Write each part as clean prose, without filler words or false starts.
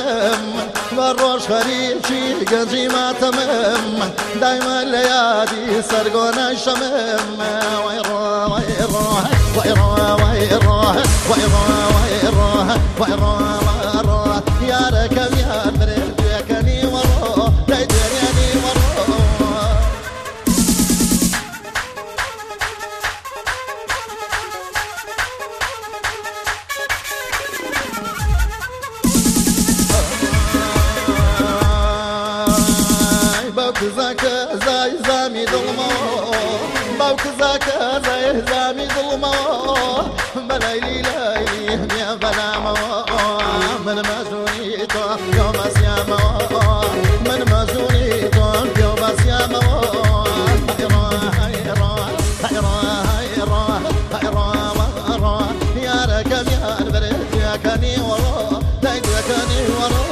من بروش خريجي قجي ما تمم دايما ليالي سرقونا شمم ويروح ويروح ويروح ويروح ويروح ويروح ويروح يا ركب يا بريد يكني وروح دايدريني وروح باوك زاي زامي ظلمه باوك زاي زامي ظلمه بلايلي لايلي يا بلامه من مزونيتو يوم اسيامه من مزونيتو يوم اسيامه يا ركب يا البرد يا كني ورا دايد يا كني ورا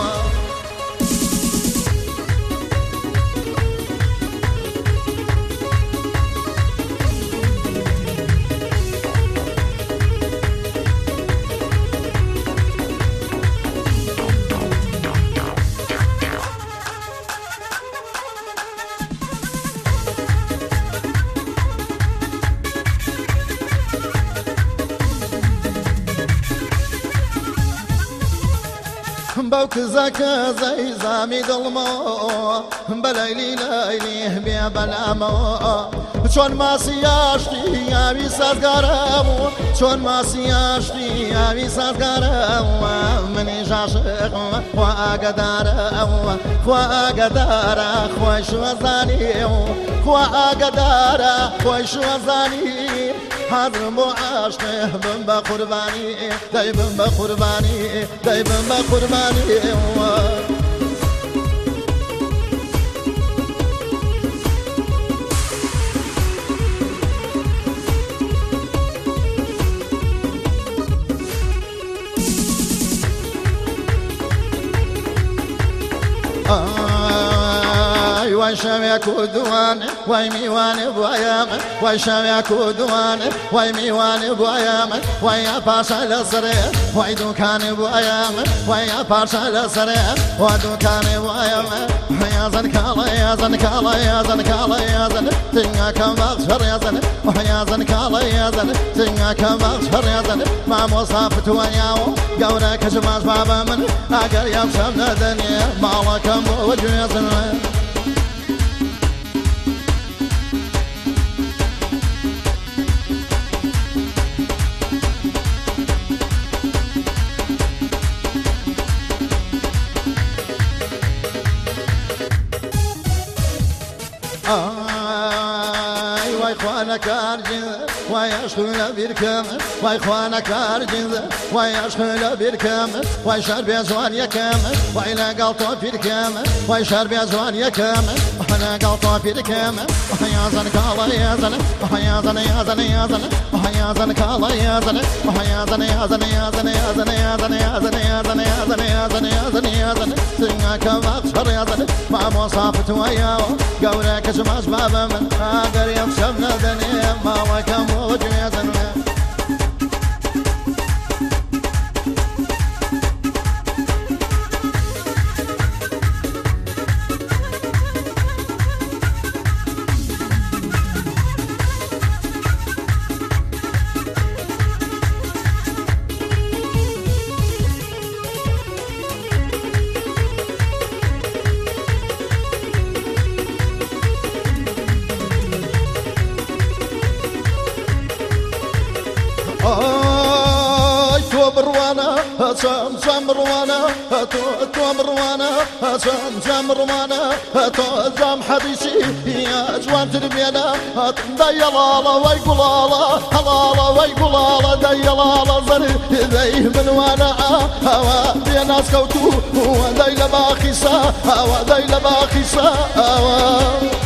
باوك زاي زامي ظلمه بلايلي لايلي بيا بلامه شون ما سياشتي يا بيسات قرامو شون ما سياشتي يا بيسات قرامو مني جاشق وأقدر خوش وزاني وأقدر خوش وزاني هذا مو عاشقه بن بقرباني دايما بقرباني دايما بقرباني واي شميك ودوان واي ميوان بويام واي شميك ودوان واي ميوان بويام واي باشا لسري واي دوكان بويام واي باشا لسري ودوكان بويام يا زن كالا يا زن كالا يا زن كالا يا زن تنيا كم بغشر يا زن يا زن كالا يا زن تنيا كم بغشر يا زن ما مصافت وياو قولك جماش بابا من اقل يوم شمنا دنيا مالكم وجه يا زن واي خوانك ارجن واي اشخل بيركم واي خوانك ارجن واي اشخل بيركم واي شرب ازوان يكم واي لا قلطو بيركم واي شرب ازوان يكم وانا قلطو بيركم يا زن كالا يا زن يا زن يا زن يا زن يا زن كالا يا زن يا زن يا زن يا زن يا زن يا زن يا زن يا زن يا زن يا زن يا زن يا زن سنك بخشر يا زن ما مصافت وياه قولك جماش بابا من اقر يمشمنا دنيا ما وكم وجه يا زن مروانة تو مروانة مروانة تو زام حديثي يا جوان تربينا ديالا ويقولالا هلالا ويقولالا ديالا زر ذي من وانا هوا بيناس كوتو وديلا باخيسا هوا ديلا باخيسا هوا